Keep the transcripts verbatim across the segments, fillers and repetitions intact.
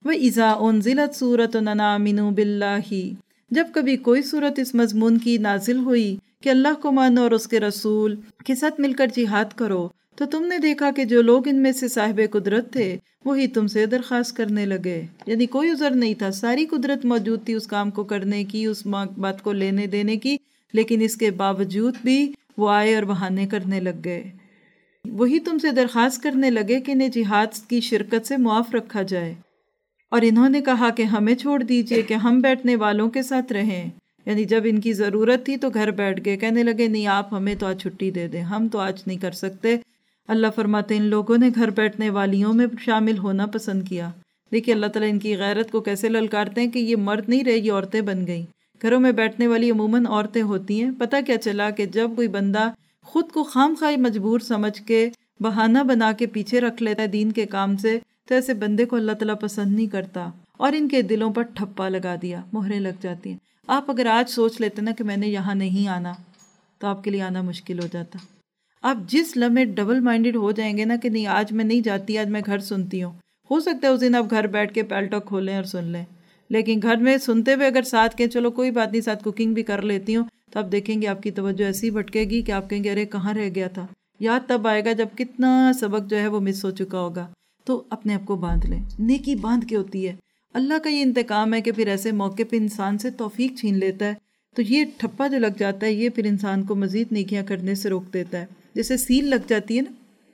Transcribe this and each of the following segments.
وَإِذَا أُنزِلَتْ سُورَةٌ أَنْ آمِنُوا بِاللَّهِ، جب کبھی کوئی صورت اس مضمون کی نازل ہوئی کہ اللہ کو مانو اور اس کے رسول کے ساتھ مل کر جہاد کرو، تو تم نے دیکھا کہ جو لوگ ان میں سے صاحب قدرت تھے وہی تم سے درخواست کرنے لگے، یعنی کوئی عذر نہیں تھا، ساری قدرت موجود تھی اس کام کو کرنے کی، اس بات کو لینے دینے کی، لیکن اس کے باوجود بھی وہ آئے اور بہانے کرنے لگ گئے۔ وہی تم سے درخواست کرنے لگے کہ انہیں جہاد کی شرکت سے معاف رکھا جائے، اور انہوں نے کہا کہ ہمیں چھوڑ دیجئے کہ ہم بیٹھنے والوں کے ساتھ رہیں، یعنی جب ان کی ضرورت تھی تو گھر بیٹھ گئے، کہنے لگے نہیں آپ ہمیں تو آج چھٹی دے دیں، ہم تو آج نہیں کر سکتے۔ اللہ فرماتے ہیں ان لوگوں نے گھر بیٹھنے والیوں میں شامل ہونا پسند کیا۔ دیکھیے اللہ تعالیٰ ان کی غیرت کو کیسے للکارتے ہیں کہ یہ مرد نہیں رہے، یہ عورتیں بن گئیں۔ گھروں میں بیٹھنے والی عموماً عورتیں ہوتی ہیں۔ پتہ کیا چلا کہ جب کوئی بندہ خود کو خام خواہ مجبور سمجھ کے بہانہ بنا کے پیچھے رکھ لیتا ہے دین کے کام سے، تو ایسے بندے کو اللہ تعالیٰ پسند نہیں کرتا، اور ان کے دلوں پر ٹھپا لگا دیا، مہریں لگ جاتی ہیں۔ آپ اگر آج سوچ لیتے نا کہ میں نے یہاں نہیں آنا، تو آپ کے لیے آنا مشکل ہو جاتا۔ آپ جس لمحے ڈبل مائنڈڈ ہو جائیں گے نا کہ نہیں آج میں نہیں جاتی، آج میں گھر سنتی ہوں، ہو سکتا ہے اس دن آپ گھر بیٹھ کے پیلٹاک کھولیں اور سن لیں، لیکن گھر میں سنتے ہوئے اگر ساتھ کے چلو کوئی بات نہیں ساتھ کوکنگ بھی کر لیتی ہوں، تو آپ دیکھیں گے آپ کی توجہ ایسی بھٹکے گی کہ آپ کہیں گے ارے کہاں رہ گیا تھا۔ یاد تب آئے گا جب کتنا سبق جو ہے وہ مس ہو چکا ہوگا۔ تو اپنے آپ کو باندھ لیں، نیکی باندھ کے ہوتی ہے۔ اللہ کا یہ انتقام ہے کہ پھر ایسے موقع پہ انسان سے توفیق چھین لیتا ہے، تو یہ ٹھپا جو لگ جاتا ہے یہ پھر انسان کو مزید نیکیاں کرنے سے روک دیتا ہے۔ جیسے سیل لگ جاتی ہے نا،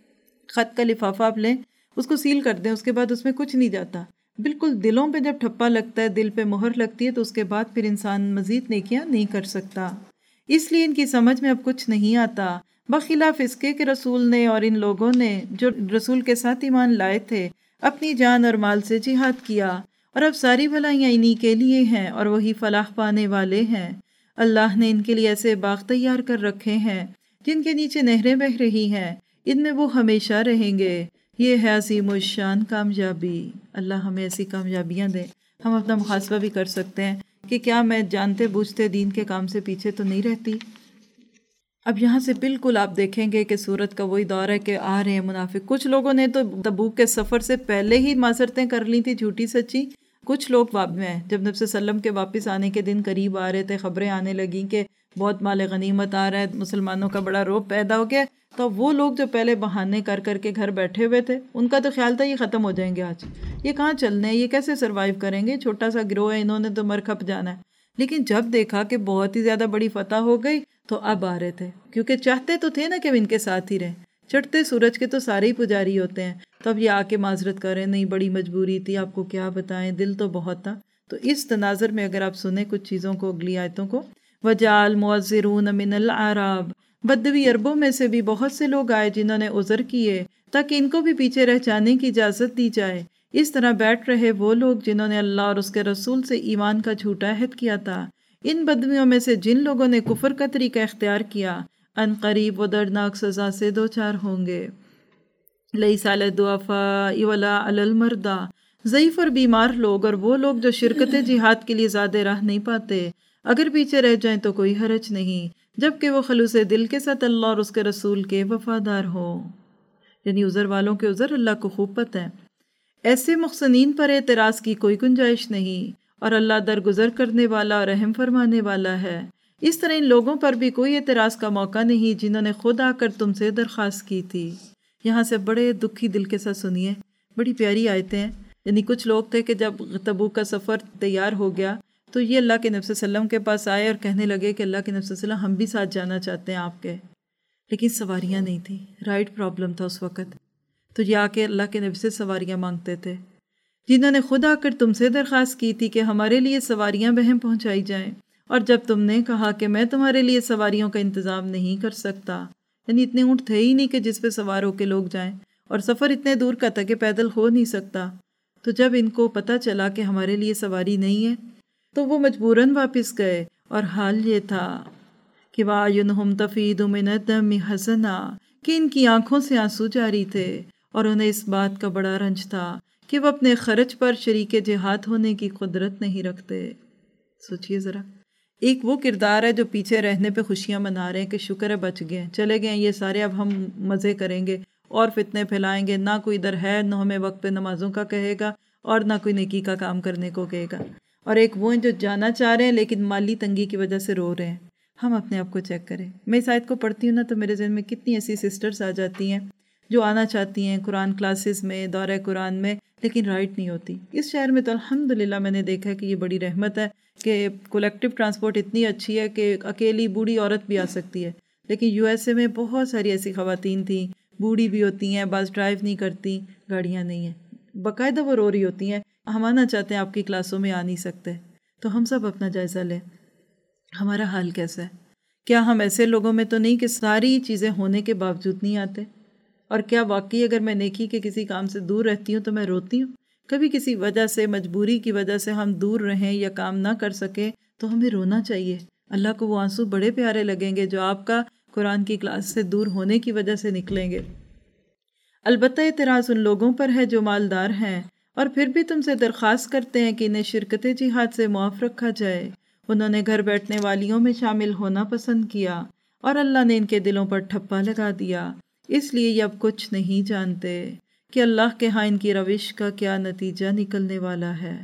خط کا لفافہ آپ لیں، اس کو سیل کر دیں، اس کے بعد اس میں کچھ نہیں جاتا۔ بالکل دلوں پہ جب ٹھپا لگتا ہے، دل پہ مہر لگتی ہے، تو اس کے بعد پھر انسان مزید نیکیاں نہیں کر سکتا۔ اس لیے ان کی سمجھ میں اب کچھ نہیں آتا، بخلاف اس کے کہ رسول نے اور ان لوگوں نے جو رسول کے ساتھ ایمان لائے تھے اپنی جان اور مال سے جہاد کیا، اور اب ساری بھلائیاں انہی کے لیے ہیں اور وہی فلاح پانے والے ہیں۔ اللہ نے ان کے لیے ایسے باغ تیار کر رکھے ہیں جن کے نیچے نہریں بہہ رہی ہیں، ان میں وہ ہمیشہ رہیں گے۔ یہ ہے عظیم الشان کامیابی۔ اللہ ہمیں ایسی کامیابیاں دے۔ ہم اپنا محاسبہ بھی کر سکتے ہیں کہ کیا میں جانتے بوجھتے دین کے کام سے پیچھے تو نہیں رہتی۔ اب یہاں سے بالکل آپ دیکھیں گے کہ سورت کا وہی دور ہے کہ آ رہے ہیں منافق۔ کچھ لوگوں نے تو تبوک کے سفر سے پہلے ہی معذرتیں کر لی تھی جھوٹی سچی، کچھ لوگ بعد میں جب نبی صلی اللہ علیہ وسلم کے واپس آنے کے دن قریب آ رہے تھے، خبریں آنے لگیں کہ بہت مال غنیمت آ رہا ہے، مسلمانوں کا بڑا رعب پیدا ہو گیا، تو وہ لوگ جو پہلے بہانے کر کر کے گھر بیٹھے ہوئے تھے ان کا تو خیال تھا یہ ختم ہو جائیں گے آج، یہ کہاں چلنے ہیں، یہ کیسے سروائیو کریں گے، چھوٹا سا گروہ ہے، انہوں نے تو مر کھپ جانا ہے۔ لیکن جب دیکھا کہ بہت ہی زیادہ بڑی فتح ہو گئی تو اب آ رہے تھے، کیونکہ چاہتے تو تھے نا کہ ان کے ساتھ ہی رہیں۔ چڑھتے سورج کے تو سارے ہی پجاری ہوتے ہیں، تو اب یہ آ کے معذرت کریں، نہیں بڑی مجبوری تھی، آپ کو کیا بتائیں، دل تو بہت تھا۔ تو اس تناظر میں اگر آپ سنیں کچھ چیزوں کو، اگلی آیتوں کو، وَجَعَ الْمُعَذِّرُونَ مِنَ الْأَعْرَابِ، بدوی عربوں میں سے بھی بہت سے لوگ آئے جنہوں نے عذر کیے تاکہ ان کو بھی پیچھے رہ جانے کی اجازت دی جائے۔ اس طرح بیٹھ رہے وہ لوگ جنہوں نے اللہ اور اس کے رسول سے ایمان کا جھوٹا عہد کیا تھا۔ ان بدویوں میں سے جن لوگوں نے کفر کا طریقہ اختیار کیا، ان قریب و دردناک سزا سے دو چار ہوں گے۔ لَيْسَ عَلَى الضُّعَفَاءِ وَلَا عَلَى الْمَرْضَىٰ، ضعیف اور بیمار لوگ اور وہ لوگ جو شرکت جہاد کے لیے زیادہ راہ نہیں پاتے، اگر پیچھے رہ جائیں تو کوئی حرج نہیں، جبکہ وہ خلوص دل کے ساتھ اللہ اور اس کے رسول کے وفادار ہوں۔ یعنی عذر والوں کے عذر اللہ کو خوب پتہ ہے۔ ایسے محسنین پر اعتراض کی کوئی گنجائش نہیں، اور اللہ درگزر کرنے والا اور رحم فرمانے والا ہے۔ اس طرح ان لوگوں پر بھی کوئی اعتراض کا موقع نہیں جنہوں نے خود آ کر تم سے درخواست کی تھی۔ یہاں سے بڑے دکھی دل کے ساتھ سنیے، بڑی پیاری آیتیں ہیں۔ یعنی کچھ لوگ تھے کہ جب تبوک کا سفر تیار ہو گیا تو یہ اللہ کے نبی صلی اللہ علیہ وسلم کے پاس آئے اور کہنے لگے کہ اللہ کے نبی صلی اللہ علیہ وسلم ہم بھی ساتھ جانا چاہتے ہیں آپ کے، لیکن سواریاں نہیں تھیں، رائٹ پرابلم تھا اس وقت۔ تو یہ آ کے اللہ کے نبی سے سواریاں مانگتے تھے، جنہوں نے خود آ کر تم سے درخواست کی تھی کہ ہمارے لیے سواریاں بہم پہنچائی جائیں، اور جب تم نے کہا کہ میں تمہارے لیے سواریوں کا انتظام نہیں کر سکتا، یعنی اتنے اونٹ تھے ہی نہیں کہ جس پہ سوار ہو کے لوگ جائیں، اور سفر اتنے دور کا تھا کہ پیدل ہو نہیں سکتا۔ تو جب ان کو پتہ چلا کہ ہمارے لیے سواری نہیں ہے تو وہ مجبوراً واپس گئے، اور حال یہ تھا کہ وَأَعْيُنُهُمْ تَفِيضُ مِنَ الدَّمِ حَزَنًا، کہ ان کی آنکھوں سے آنسو جاری تھے، اور انہیں اس بات کا بڑا رنج تھا کہ وہ اپنے خرچ پر شریک جہاد ہونے کی قدرت نہیں رکھتے۔ سوچئے ذرا، ایک وہ کردار ہے جو پیچھے رہنے پہ خوشیاں منا رہے ہیں کہ شکر ہے بچ گئے، چلے گئے یہ سارے، اب ہم مزے کریں گے اور فتنے پھیلائیں گے، نہ کوئی ادھر ہے، نہ ہمیں وقت پہ نمازوں کا کہے گا، اور نہ کوئی نیکی کا کام کرنے کو کہے گا، اور ایک وہ ہیں جو جانا چاہ رہے ہیں لیکن مالی تنگی کی وجہ سے رو رہے ہیں۔ ہم اپنے آپ کو چیک کریں۔ میں اس آیت کو پڑھتی ہوں نا تو میرے ذہن میں کتنی ایسی سسٹرز آ جاتی ہیں جو آنا چاہتی ہیں قرآن کلاسز میں، دورہ قرآن میں، لیکن رائٹ نہیں ہوتی۔ اس شہر میں تو الحمدللہ میں نے دیکھا ہے کہ یہ بڑی رحمت ہے کہ کولیکٹیو ٹرانسپورٹ اتنی اچھی ہے کہ اکیلی بوڑھی عورت بھی آ سکتی ہے، لیکن یو ایس اے میں بہت ساری ایسی خواتین تھیں، بوڑھی بھی ہوتی ہیں، بعض ڈرائیو نہیں کرتی، گاڑیاں نہیں ہیں، باقاعدہ وہ رو رہی ہوتی ہیں، ہم آنا چاہتے ہیں آپ کی کلاسوں میں آ نہیں سکتے۔ تو ہم سب اپنا جائزہ لیں، ہمارا حال کیسا ہے؟ کیا ہم ایسے لوگوں میں تو نہیں کہ ساری چیزیں ہونے کے باوجود نہیں آتے؟ اور کیا واقعی اگر میں نیکی کے کسی کام سے دور رہتی ہوں تو میں روتی ہوں؟ کبھی کسی وجہ سے، مجبوری کی وجہ سے ہم دور رہیں یا کام نہ کر سکیں تو ہمیں رونا چاہیے۔ اللہ کو وہ آنسو بڑے پیارے لگیں گے جو آپ کا قرآن کی کلاس سے دور ہونے کی وجہ سے نکلیں گے۔ البتہ اعتراض ان لوگوں پر ہے جو مالدار ہیں اور پھر بھی تم سے درخواست کرتے ہیں کہ انہیں شرکت جہاد سے معاف رکھا جائے۔ انہوں نے گھر بیٹھنے والیوں میں شامل ہونا پسند کیا اور اللہ نے ان کے دلوں پر ٹھپا لگا دیا، اس لیے یہ اب کچھ نہیں جانتے کہ اللہ کے ہاں ان کی روش کا کیا نتیجہ نکلنے والا ہے۔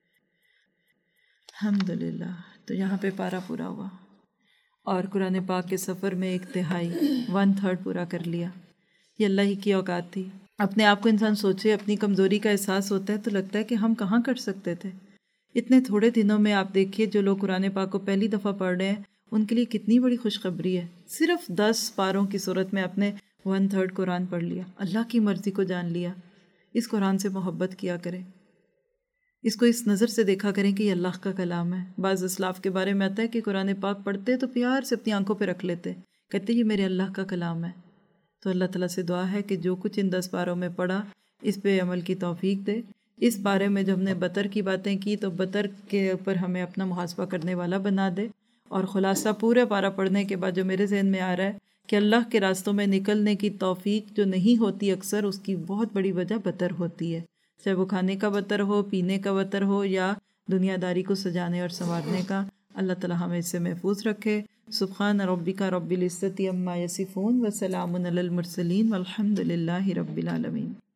الحمدللہ۔ تو یہاں پہ پارہ پورا ہوا اور قرآن پاک کے سفر میں ایک تہائی ون تھرڈ پورا کر لیا۔ یہ اللہ ہی کی اوقات تھی۔ اپنے آپ کو انسان سوچے، اپنی کمزوری کا احساس ہوتا ہے تو لگتا ہے کہ ہم کہاں کر سکتے تھے۔ اتنے تھوڑے دنوں میں آپ دیکھیے جو لوگ قرآن پاک کو پہلی دفعہ پڑھ رہے ہیں ان کے لیے کتنی بڑی خوشخبری ہے۔ صرف دس پاروں کی صورت میں آپ نے ون تھرڈ قرآن پڑھ لیا، اللہ کی مرضی کو جان لیا۔ اس قرآن سے محبت کیا کریں، اس کو اس نظر سے دیکھا کریں کہ یہ اللہ کا کلام ہے۔ بعض اسلاف کے بارے میں آتا ہے کہ قرآن پاک پڑھتے تو پیار سے اپنی آنکھوں پہ رکھ لیتے، کہتے یہ میرے اللہ کا کلام ہے۔ تو اللہ تعالیٰ سے دعا ہے کہ جو کچھ ان دس پاروں میں پڑھا اس پہ عمل کی توفیق دے۔ اس بارے میں جب ہم نے بطر کی باتیں کی تو بطر کے اوپر ہمیں اپنا محاسبہ کرنے والا بنا دے۔ اور خلاصہ پورے پارہ پڑھنے کے بعد جو میرے ذہن میں آ رہا ہے کہ اللہ کے راستوں میں نکلنے کی توفیق جو نہیں ہوتی اکثر، اس کی بہت بڑی وجہ بطر ہوتی ہے، چاہے وہ کھانے کا بطر ہو، پینے کا بطر ہو، یا دنیا داری کو سجانے اور سنوارنے کا۔ اللہ تعالیٰ ہمیں اس سے محفوظ رکھے۔ سبحان ربک رب العزت عما یصفون وسلام علی المرسلین والحمد للہ رب العالمین۔